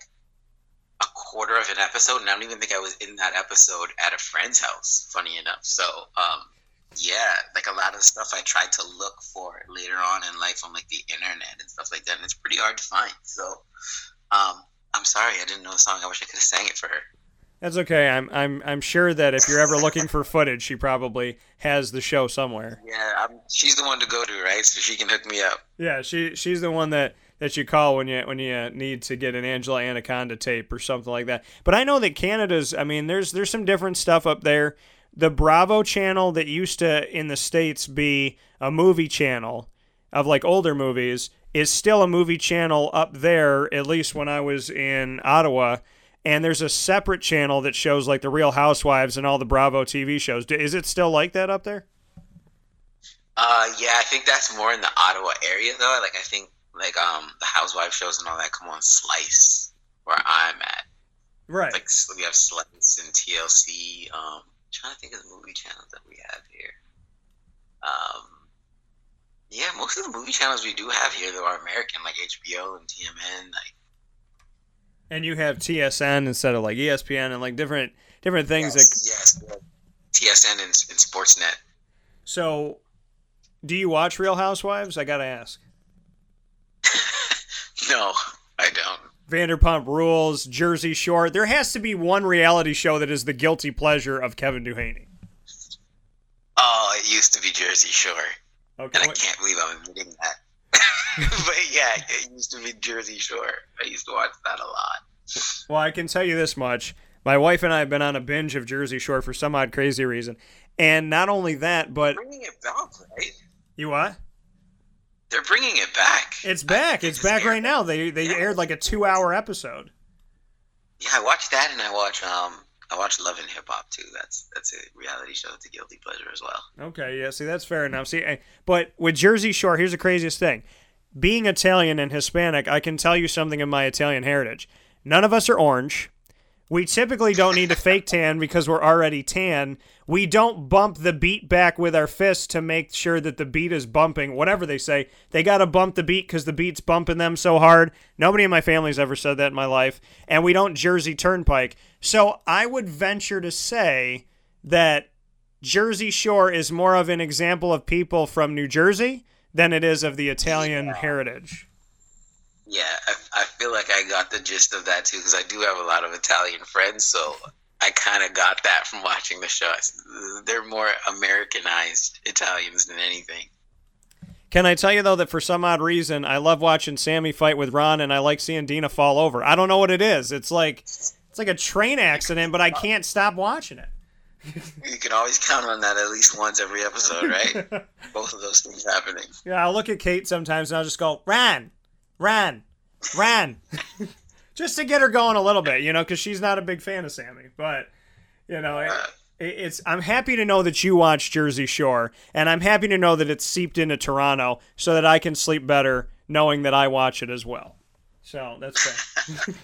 a quarter of an episode, and I don't even think I was in that episode at a friend's house, funny enough. So, um, yeah, like a lot of stuff I tried to look for later on in life on like the internet and stuff like that, and it's pretty hard to find. So, um, I'm sorry I didn't know the song. I wish I could have sang it for her. That's okay. I'm I'm I'm sure that if you're ever looking for footage, she probably has the show somewhere. Yeah, I'm, she's the one to go to, right? So she can hook me up. Yeah, she she's the one that, that you call when you when you need to get an Angela Anaconda tape or something like that. But I know that Canada's. I mean, there's there's some different stuff up there. The Bravo channel that used to, in the States, be a movie channel of like older movies is still a movie channel up there, at least when I was in Ottawa. And there's a separate channel that shows like the Real Housewives and all the Bravo T V shows. Is it still like that up there? Uh, yeah, I think that's more in the Ottawa area though. Like I think like um the Housewives shows and all that come on Slice, where I'm at. Right. Like we have Slice and T L C. Um. Trying to think of the movie channels that we have here. Um, yeah, most of the movie channels we do have here though are American, like H B O and T M N. Like, and you have T S N instead of like E S P N and like different different things. Yes, that... yes, yeah. T S N and, and Sportsnet. So, do you watch Real Housewives? I gotta ask. No, I don't. Vanderpump Rules, Jersey Shore. There has to be one reality show that is the guilty pleasure of Kevin Duhaney. Oh, it used to be Jersey Shore. Okay. And I can't believe I'm admitting that. But yeah, it used to be Jersey Shore. I used to watch that a lot. Well, I can tell you this much. My wife and I have been on a binge of Jersey Shore for some odd crazy reason. And not only that, but... They're bringing it back, right? You what? They're bringing it back. It's back. It's back aired. right now. They they yeah. aired like a two-hour episode. Yeah, I watched that, and I watch um I watch Love and Hip Hop too. That's that's a reality show. It's a guilty pleasure as well. Okay, yeah. See, that's fair enough. See, but with Jersey Shore, here's the craziest thing: being Italian and Hispanic, I can tell you something of my Italian heritage. None of us are orange. We typically don't need to fake tan because we're already tan. We don't bump the beat back with our fists to make sure that the beat is bumping. Whatever they say, they got to bump the beat because the beat's bumping them so hard. Nobody in my family's ever said that in my life. And we don't Jersey Turnpike. So I would venture to say that Jersey Shore is more of an example of people from New Jersey than it is of the Italian yeah. heritage. Yeah, I, I feel like I got the gist of that too because I do have a lot of Italian friends, so I kind of got that from watching the show. They're more Americanized Italians than anything. Can I tell you, though, that for some odd reason, I love watching Sammy fight with Ron, and I like seeing Dina fall over. I don't know what it is. It's like it's like a train accident, but I can't stop watching it. You can always count on that at least once every episode, right? Both of those things happening. Yeah, I'll look at Kate sometimes, and I'll just go, Ran! Ran, Ran, just to get her going a little bit, you know, because she's not a big fan of Sammy. But, you know, it, it's I'm happy to know that you watch Jersey Shore, and I'm happy to know that it's seeped into Toronto so that I can sleep better knowing that I watch it as well. So that's fair.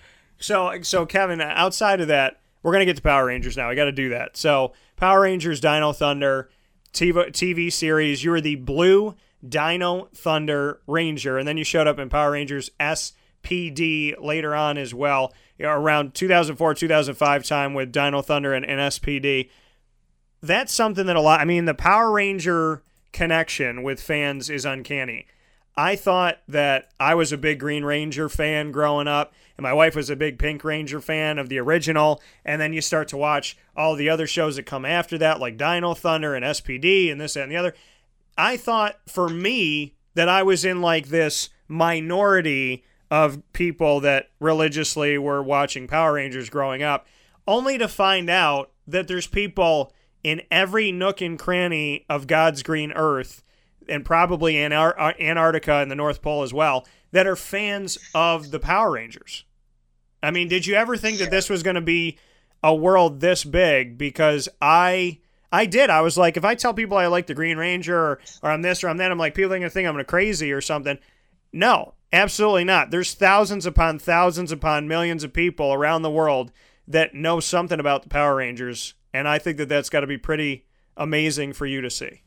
so, so Kevin, outside of that, we're going to get to Power Rangers now. I got to do that. So Power Rangers Dino Thunder T V, T V series, you were the blue Dino Thunder Ranger, and then you showed up in Power Rangers S P D later on as well, you know, around two thousand four, two thousand five time with Dino Thunder and, and S P D. That's something that a lot, I mean, the Power Ranger connection with fans is uncanny. I thought that I was a big Green Ranger fan growing up, and my wife was a big Pink Ranger fan of the original, and then you start to watch all the other shows that come after that, like Dino Thunder and S P D and this, that, and the other. I thought for me that I was in like this minority of people that religiously were watching Power Rangers growing up, only to find out that there's people in every nook and cranny of God's green earth, and probably Antar- Antarctica and the North Pole as well, that are fans of the Power Rangers. I mean, did you ever think that this was going to be a world this big? Because I... I did. I was like, if I tell people I like the Green Ranger or, or I'm this or I'm that, I'm like, people are going to think I'm crazy or something. No, absolutely not. There's thousands upon thousands upon millions of people around the world that know something about the Power Rangers, and I think that that's got to be pretty amazing for you to see.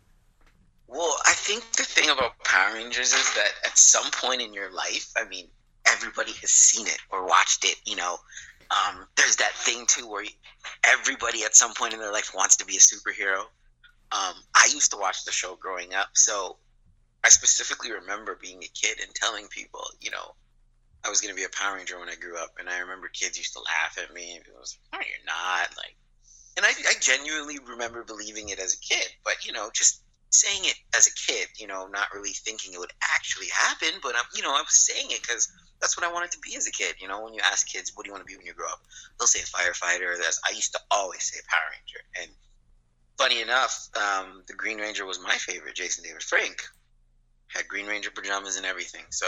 Well, I think the thing about Power Rangers is that at some point in your life, I mean, everybody has seen it or watched it, you know. Um, there's that thing, too, where everybody at some point in their life wants to be a superhero. Um, I used to watch the show growing up, so I specifically remember being a kid and telling people, you know, I was going to be a Power Ranger when I grew up, and I remember kids used to laugh at me, and people was like, no, you're not, like, and I, I genuinely remember believing it as a kid, but, you know, just saying it as a kid, you know, not really thinking it would actually happen, but, I'm, you know, I was saying it because that's what I wanted to be as a kid. You know, when you ask kids, what do you want to be when you grow up? They'll say firefighter. That's, I used to always say Power Ranger. And funny enough, um, the Green Ranger was my favorite, Jason David Frank. Had Green Ranger pajamas and everything. So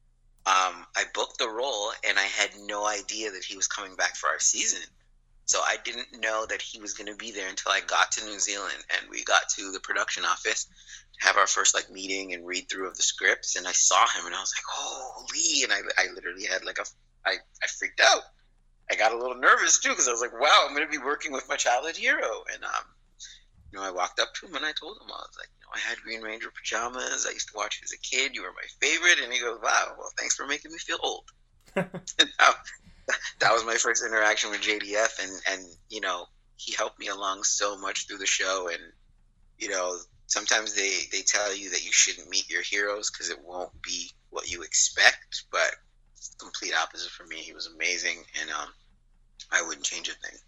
um, I booked the role, and I had no idea that he was coming back for our season. So I didn't know that he was going to be there until I got to New Zealand, and we got to the production office to have our first like meeting and read through of the scripts. And I saw him, and I was like, "Holy!" And I, I literally had like a, I, I freaked out. I got a little nervous too because I was like, "Wow, I'm going to be working with my childhood hero." And um, you know, I walked up to him and I told him, I was like, "You know, I had Green Ranger pajamas. I used to watch you as a kid. You were my favorite." And he goes, "Wow, well, thanks for making me feel old." And now, that was my first interaction with J D F, and, and, you know, he helped me along so much through the show. And, you know, sometimes they, they tell you that you shouldn't meet your heroes because it won't be what you expect. But complete opposite for me. He was amazing, and um, I wouldn't change a thing.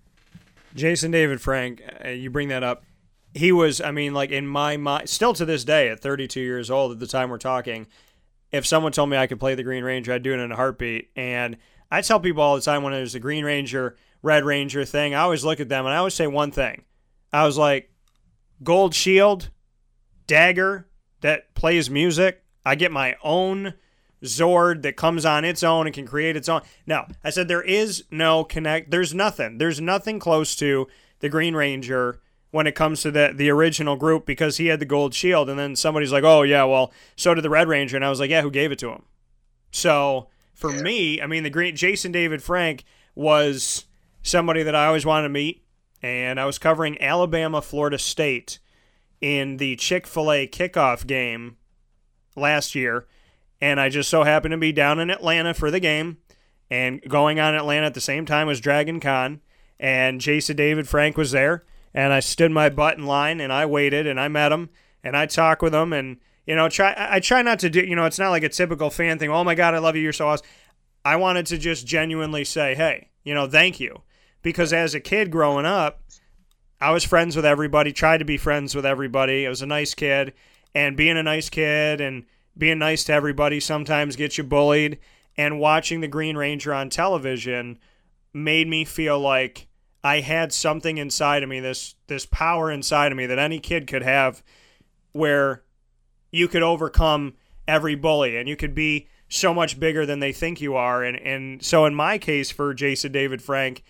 Jason David Frank, uh, you bring that up. He was, I mean, like in my mind, still to this day, at thirty-two years old at the time we're talking, if someone told me I could play the Green Ranger, I'd do it in a heartbeat. And I tell people all the time when there's a Green Ranger, Red Ranger thing, I always look at them and I always say one thing. I was like, gold shield, dagger that plays music. I get my own Zord that comes on its own and can create its own. No, I said there is no connect. There's nothing. There's nothing close to the Green Ranger when it comes to the the original group, because he had the gold shield. And then somebody's like, oh, yeah, well, so did the Red Ranger. And I was like, yeah, who gave it to him? So for yeah. me, I mean, the Green Jason David Frank was somebody that I always wanted to meet. And I was covering Alabama, Florida State in the Chick-fil-A kickoff game last year. And I just so happened to be down in Atlanta for the game, and going on in Atlanta at the same time was Dragon Con, and Jason David Frank was there, and I stood my butt in line, and I waited, and I met him, and I talked with him, and, you know, try I try not to do, you know, it's not like a typical fan thing, oh my God, I love you, you're so awesome. I wanted to just genuinely say, hey, you know, thank you, because as a kid growing up, I was friends with everybody, tried to be friends with everybody, I was a nice kid, and being a nice kid, and being nice to everybody sometimes gets you bullied, and watching the Green Ranger on television made me feel like I had something inside of me, this this power inside of me that any kid could have, where you could overcome every bully and you could be so much bigger than they think you are. And, and so in my case for Jason David Frank,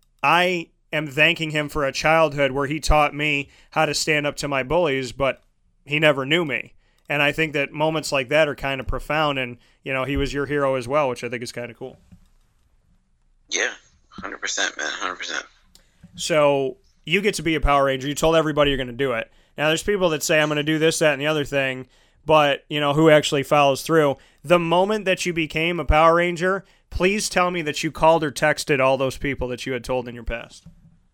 I am thanking him for a childhood where he taught me how to stand up to my bullies, but he never knew me. And I think that moments like that are kind of profound, and, you know, he was your hero as well, which I think is kind of cool. Yeah, one hundred percent, man, one hundred percent. So you get to be a Power Ranger. You told everybody you're going to do it. Now, there's people that say, I'm going to do this, that, and the other thing, but, you know, who actually follows through? The moment that you became a Power Ranger, please tell me that you called or texted all those people that you had told in your past.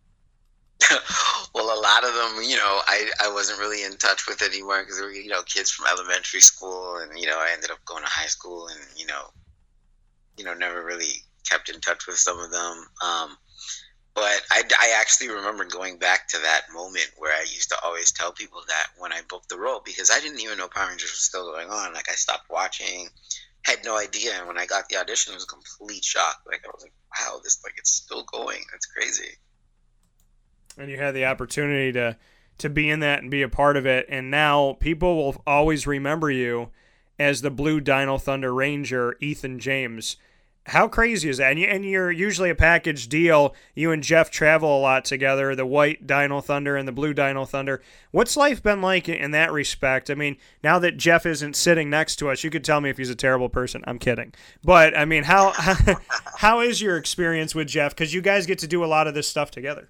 Well, a lot of them, you know, I, I wasn't really in touch with anymore because they were, you know, kids from elementary school, and, you know, I ended up going to high school, and, you know, you know, never really kept in touch with some of them. Um, but I, I actually remember going back to that moment where I used to always tell people that when I booked the role, because I didn't even know Power Rangers was still going on. Like, I stopped watching, had no idea, and when I got the audition, it was a complete shock. Like, I was like, wow, this, like, it's still going. That's crazy. And you had the opportunity to to be in that and be a part of it. And now people will always remember you as the Blue Dino Thunder Ranger, Ethan James. How crazy is that? And, you, and you're usually a package deal. You and Jeff travel a lot together, the White Dino Thunder and the Blue Dino Thunder. What's life been like in that respect? I mean, now that Jeff isn't sitting next to us, you could tell me if he's a terrible person. I'm kidding. But, I mean, how how, how is your experience with Jeff? Because you guys get to do a lot of this stuff together.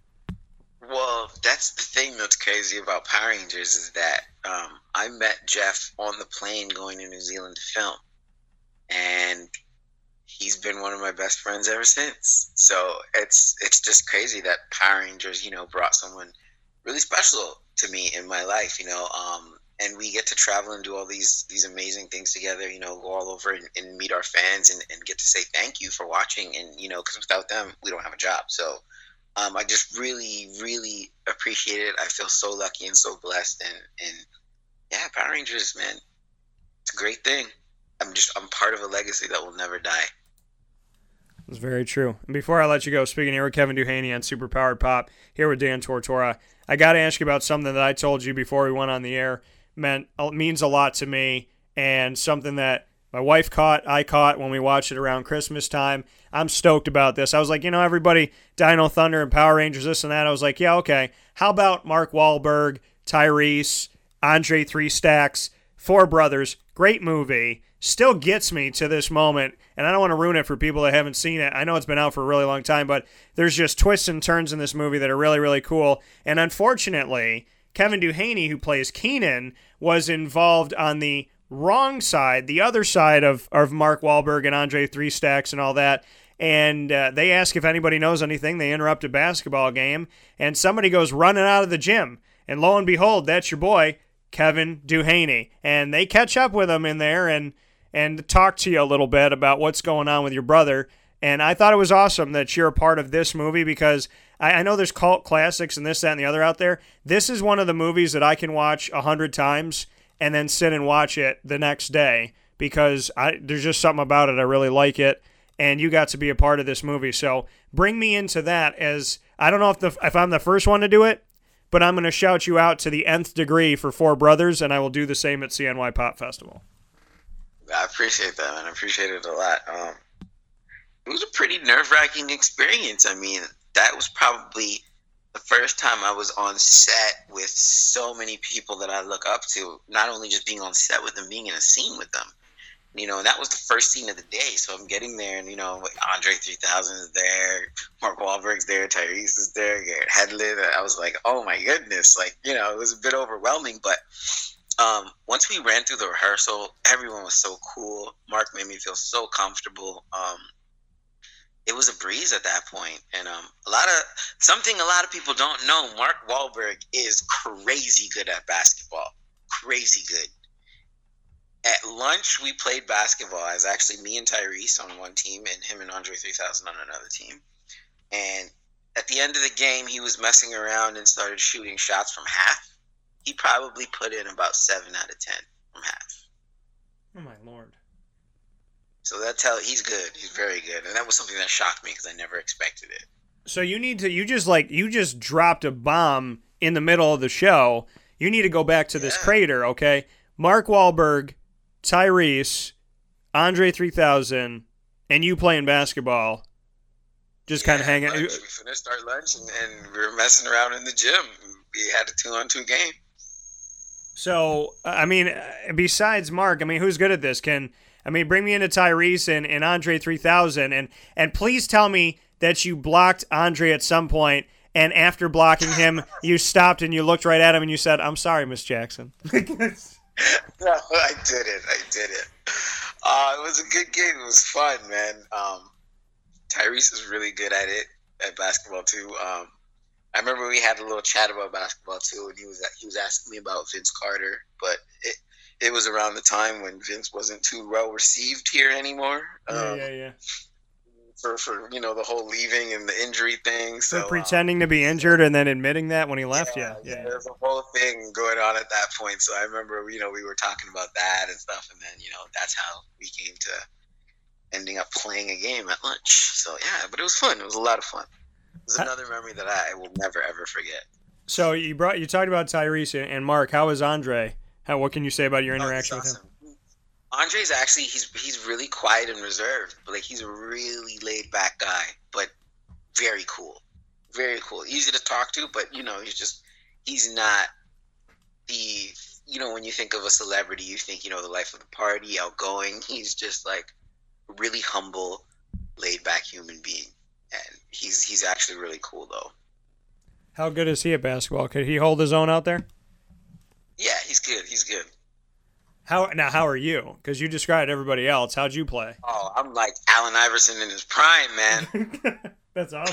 Well, that's the thing that's crazy about Power Rangers is that um, I met Jeff on the plane going to New Zealand to film. And he's been one of my best friends ever since. So it's it's just crazy that Power Rangers, you know, brought someone really special to me in my life, you know. Um, and we get to travel and do all these these amazing things together, you know, go all over and, and meet our fans and, and get to say thank you for watching. And, you know, because without them, we don't have a job. So Um, I just really, really appreciate it. I feel so lucky and so blessed. And, and yeah, Power Rangers, man, it's a great thing. I'm just, I'm part of a legacy that will never die. That's very true. And before I let you go, speaking here with Kevin Duhaney on Superpowered Pop, here with Dan Tortora, I got to ask you about something that I told you before we went on the air. Meant means a lot to me, and something that my wife caught, I caught when we watched it around Christmas time. I'm stoked about this. I was like, you know, everybody, Dino Thunder and Power Rangers, this and that. I was like, yeah, okay. How about Mark Wahlberg, Tyrese, Andre Three Stacks, Four Brothers? Great movie. Still gets me to this moment, and I don't want to ruin it for people that haven't seen it. I know it's been out for a really long time, but there's just twists and turns in this movie that are really, really cool. And unfortunately, Kevin Duhaney, who plays Keenan, was involved on the wrong side, the other side of, of Mark Wahlberg and Andre Three Stacks and all that. And uh, they ask if anybody knows anything. They interrupt a basketball game, and somebody goes running out of the gym. And lo and behold, that's your boy, Kevin Duhaney. And they catch up with him in there, and and talk to you a little bit about what's going on with your brother. And I thought it was awesome that you're a part of this movie because I, I know there's cult classics and this, that, and the other out there. This is one of the movies that I can watch a hundred times and then sit and watch it the next day because I, there's just something about it. I really like it. And you got to be a part of this movie. So bring me into that as, I don't know if the if I'm the first one to do it, but I'm going to shout you out to the nth degree for Four Brothers, and I will do the same at C N Y Pop Festival. I appreciate that, man. I appreciate it a lot. Um, it was a pretty nerve-wracking experience. I mean, that was probably the first time I was on set with so many people that I look up to, not only just being on set with them, being in a scene with them. You know, and that was the first scene of the day. So I'm getting there, and, you know, Andre three thousand is there, Mark Wahlberg's there, Tyrese is there, Garrett Hedlund. I was like, oh, my goodness. Like, you know, it was a bit overwhelming. But um, once we ran through the rehearsal, everyone was so cool. Mark made me feel so comfortable. Um, it was a breeze at that point. And um, a lot of something a lot of people don't know, Mark Wahlberg is crazy good at basketball. Crazy good. At lunch, we played basketball. It was actually me and Tyrese on one team and him and Andre three thousand on another team. And at the end of the game, he was messing around and started shooting shots from half. He probably put in about seven out of ten from half. Oh, my Lord. So that's how he's good. He's very good. And that was something that shocked me because I never expected it. So you need to, you just like, you just dropped a bomb in the middle of the show. You need to go back to this Yeah. crater, okay? Mark Wahlberg, Tyrese, Andre three thousand, and you playing basketball, just Yeah, kind of hanging. lunch. We finished our lunch and, and we were messing around in the gym. We had a two-on-two game. So, I mean, besides Mark, I mean, who's good at this? Can I mean, bring me into Tyrese and, and Andre three thousand, and and please tell me that you blocked Andre at some point, and after blocking him, you stopped and you looked right at him and you said, "I'm sorry, Miss Jackson." No, I did it. I did it. Uh, it was a good game. It was fun, man. Um, Tyrese is really good at it, at basketball too. Um, I remember we had a little chat about basketball too, and he was he was asking me about Vince Carter, but it it was around the time when Vince wasn't too well received here anymore. Um, yeah, yeah, yeah. For, for you know the whole leaving and the injury thing. So For pretending um, to be injured and then admitting that when he left, yeah, yeah, yeah. yeah. There's a whole thing going on at that point. So I remember, you know, we were talking about that and stuff, and then you know that's how we came to ending up playing a game at lunch. So yeah, but it was fun. It was a lot of fun. It was another memory that I will never ever forget. So you brought you talked about Tyrese and Mark. How was Andre? How what can you say about your interaction oh, with awesome. him? Andre's actually he's he's really quiet and reserved, but like he's a really laid back guy, but very cool, very cool, easy to talk to. But you know, he's just he's not the you know when you think of a celebrity, you think you know the life of the party, outgoing. He's just like a really humble, laid back human being, and he's he's actually really cool though. How good is he at basketball? Could he hold his own out there? Yeah, he's good. He's good. How now? How are you? Because you described everybody else. How'd you play? Oh, I'm like Allen Iverson in his prime, man. That's awesome.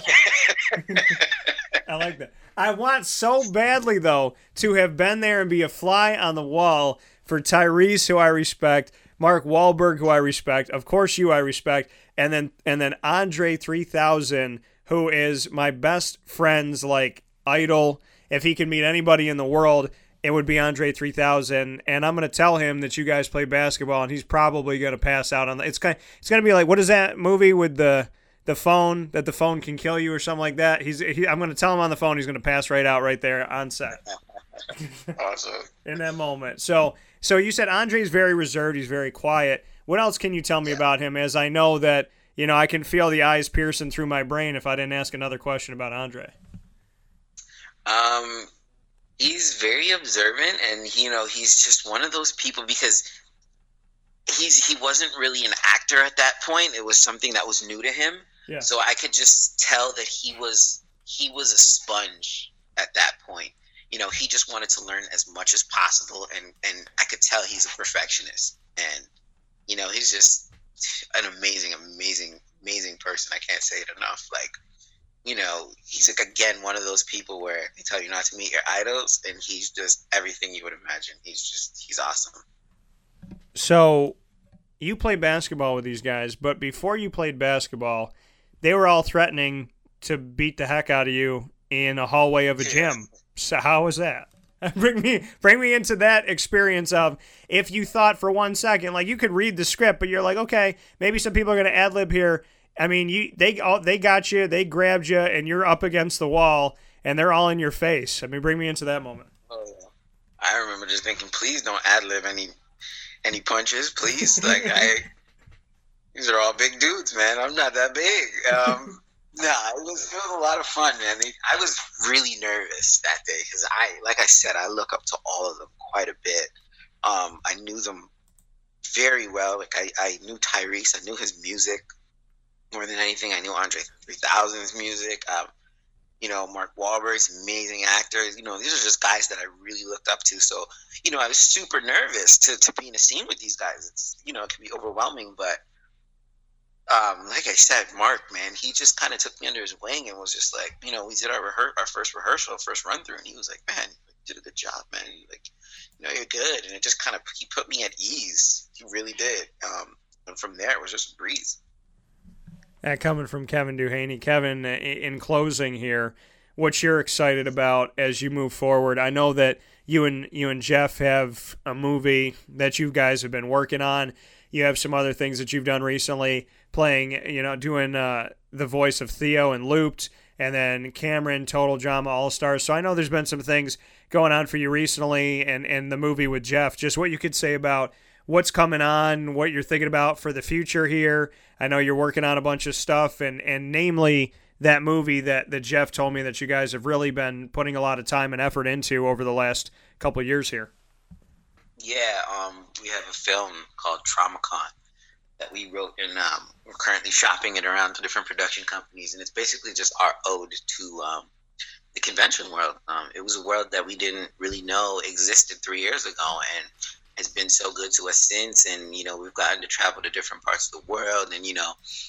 I like that. I want so badly though to have been there and be a fly on the wall for Tyrese, who I respect, Mark Wahlberg, who I respect, of course you I respect, and then and then Andre three thousand, who is my best friend's like idol. If he could meet anybody in the world, it would be Andre three thousand, and I'm going to tell him that you guys play basketball, and he's probably going to pass out on the. It's kind. It's going to be like, what is that movie with the the phone that the phone can kill you or something like that? He's. He, I'm going to tell him on the phone. He's going to pass right out right there on set. Awesome. In that moment. So, so you said Andre's very reserved. He's very quiet. What else can you tell me Yeah. about him? As I know that you know, I can feel the eyes piercing through my brain if I didn't ask another question about Andre. Um. He's very observant, and you know he's just one of those people because he's he wasn't really an actor at that point. It was something that was new to him. Yeah. So I could just tell that he was he was a sponge at that point. You know, he just wanted to learn as much as possible, and and I could tell he's a perfectionist. And you know, he's just an amazing, amazing, amazing person. I can't say it enough. Like. You know, he's like, again, one of those people where they tell you not to meet your idols, and he's just everything you would imagine. He's just, he's awesome. So, you play basketball with these guys, but before you played basketball, they were all threatening to beat the heck out of you in a hallway of a gym. So how was that? bring me bring me into that experience of if you thought for one second, like you could read the script, but you're like, okay, maybe some people are going to ad lib here. I mean, you they all they got you, they grabbed you, and you're up against the wall, and they're all in your face. I mean, bring me into that moment. Oh, yeah. I remember just thinking, please don't ad lib any any punches, please. Like I, these are all big dudes, man. I'm not that big. Um, nah, it was it was a lot of fun, man. They, I was really nervous that day because I, like I said, I look up to all of them quite a bit. Um, I knew them very well. Like I, I knew Tyrese. I knew his music more than anything. I knew Andre three thousand's music. Um, you know, Mark Wahlberg's amazing actor. You know, these are just guys that I really looked up to. So, you know, I was super nervous to, to be in a scene with these guys. It's, you know, it can be overwhelming, but um, like I said, Mark, man, he just kind of took me under his wing and was just like, you know, we did our rehe- our first rehearsal, first run through, and he was like, man, you did a good job, man. Like, you know, you're good. And it just kind of, he put me at ease. He really did. Um, and from there, it was just a breeze. That coming from Kevin Duhaney. Kevin, in closing here, what you're excited about as you move forward? I know that you and you and Jeff have a movie that you guys have been working on. You have some other things that you've done recently, playing, you know, doing uh, the voice of Theo in Looped, and then Cameron, Total Drama All-Stars. So I know there's been some things going on for you recently, and, and the movie with Jeff. Just what you could say about what's coming on, what you're thinking about for the future here. I know you're working on a bunch of stuff, and, and namely that movie that, that Jeff told me that you guys have really been putting a lot of time and effort into over the last couple of years here. Yeah, um, we have a film called TraumaCon that we wrote, and um, we're currently shopping it around to different production companies, and it's basically just our ode to um, the convention world. Um, it was a world that we didn't really know existed three years ago, and has been so good to us since. And, you know, we've gotten to travel to different parts of the world and, you know,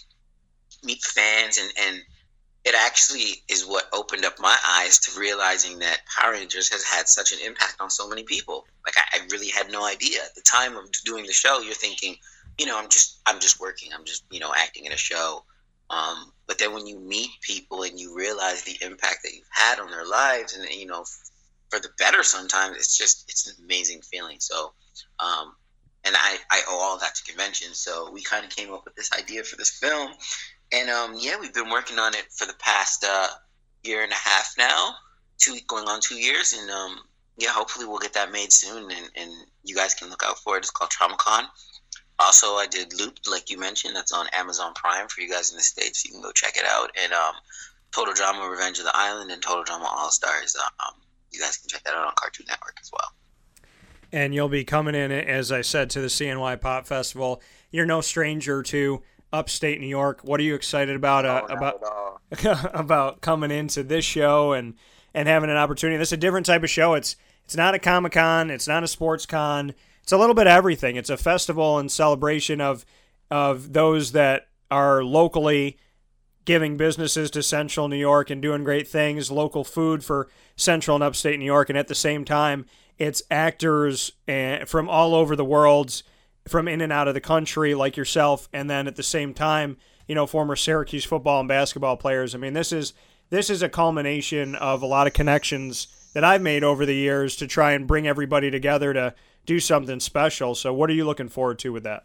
meet fans. And, and it actually is what opened up my eyes to realizing that Power Rangers has had such an impact on so many people. Like, I, I really had no idea. At the time of doing the show, you're thinking, you know, I'm just, I'm just working. I'm just, you know, acting in a show. Um, but then when you meet people and you realize the impact that you've had on their lives and, you know, for the better sometimes, it's just, it's an amazing feeling. So, Um, and I, I owe all that to convention. So we kind of came up with this idea for this film. And, um, yeah, we've been working on it for the past uh, year and a half now, two going on two years. And, um, yeah, hopefully we'll get that made soon. And, and you guys can look out for it. It's called TraumaCon. Also, I did Looped, like you mentioned. That's on Amazon Prime for you guys in the States. You can go check it out. And um, Total Drama Revenge of the Island and Total Drama All-Stars. Um, you guys can check that out on Cartoon Network as well. And you'll be coming in, as I said, to the C N Y Pop Festival. You're no stranger to upstate New York. What are you excited about uh, no, about about coming into this show and, and having an opportunity? This is a different type of show. It's it's not a Comic-Con. It's not a sports con. It's a little bit of everything. It's a festival and celebration of of those that are locally giving businesses to Central New York and doing great things, local food for Central and upstate New York, and at the same time, it's actors from all over the world, from in and out of the country, like yourself, and then at the same time, you know, former Syracuse football and basketball players. I mean, this is this is a culmination of a lot of connections that I've made over the years to try and bring everybody together to do something special. So what are you looking forward to with that?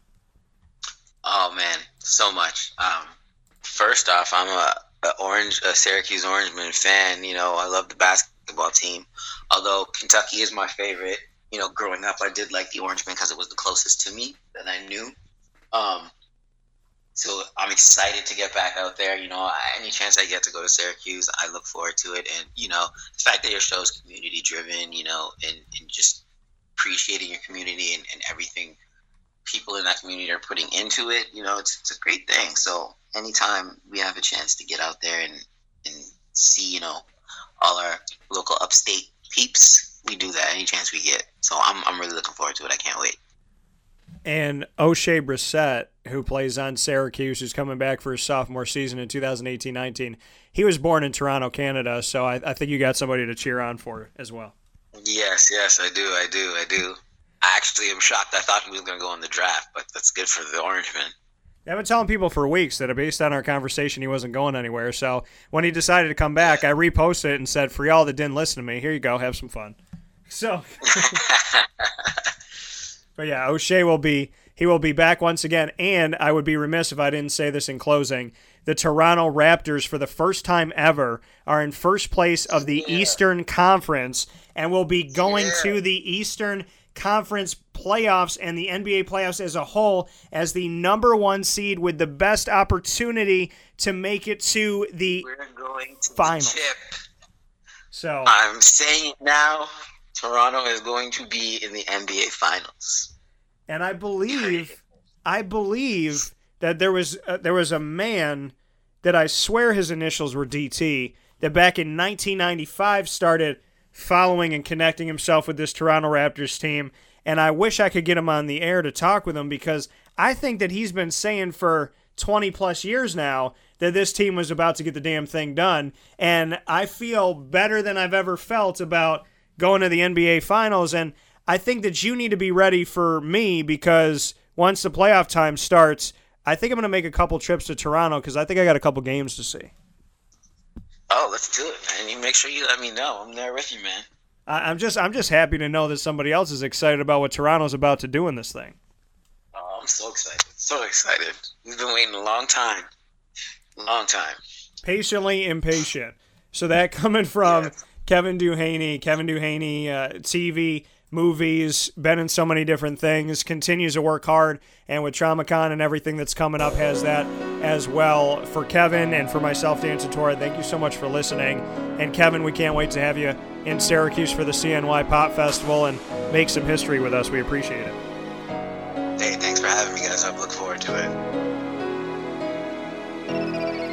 Oh, man, so much. Um, first off, I'm a, a Orange, a Syracuse Orangemen fan. You know, I love the basketball team. Although Kentucky is my favorite, you know, growing up, I did like the Orangemen because it was the closest to me that I knew. Um, so I'm excited to get back out there. You know, any chance I get to go to Syracuse, I look forward to it. And, you know, the fact that your show is community driven, you know, and, and just appreciating your community and, and everything people in that community are putting into it, you know, it's, it's a great thing. So anytime we have a chance to get out there and, and see, you know, all our local upstate peeps, we do that any chance we get. So I'm I'm really looking forward to it. I can't wait. And O'Shea Brissett, who plays on Syracuse, who's coming back for his sophomore season in two thousand eighteen nineteen, he was born in Toronto, Canada, so I, I think you got somebody to cheer on for as well. Yes, yes, I do, I do, I do. I actually am shocked. I thought he was going to go in the draft, but that's good for the Orange Man. I've been telling people for weeks that based on our conversation, he wasn't going anywhere. So when he decided to come back, I reposted it and said, for y'all that didn't listen to me, here you go, have some fun. So, but yeah, O'Shea will be he will be back once again. And I would be remiss if I didn't say this in closing. The Toronto Raptors, for the first time ever, are in first place of the yeah. Eastern Conference and will be going yeah. to the Eastern Conference playoffs and the N B A playoffs as a whole as the number one seed with the best opportunity to make it to the We're going to finals. The chip. So I'm saying it now, Toronto is going to be in the N B A finals. And I believe, I believe that there was uh, there was a man that I swear his initials were D T that back in nineteen ninety-five started following and connecting himself with this Toronto Raptors team, and I wish I could get him on the air to talk with him because I think that he's been saying for twenty plus years now that this team was about to get the damn thing done, and I feel better than I've ever felt about going to the N B A Finals, and I think that you need to be ready for me because once the playoff time starts, I think I'm going to make a couple trips to Toronto because I think I got a couple games to see. Oh, let's do it, man. You make sure you let me know. I'm there with you, man. I'm just I'm just happy to know that somebody else is excited about what Toronto's about to do in this thing. Oh, I'm so excited. So excited. We've been waiting a long time. Long time. Patiently impatient. So that coming from yes. Kevin Duhaney, Kevin Duhaney, uh, T V, movies, been in so many different things, continues to work hard, and with TraumaCon and everything that's coming up has that as well. For Kevin and for myself, Dan Tortora, thank you so much for listening. And Kevin, we can't wait to have you in Syracuse for the C N Y Pop Festival and make some history with us. We appreciate it. Hey, thanks for having me, guys. I look forward to it.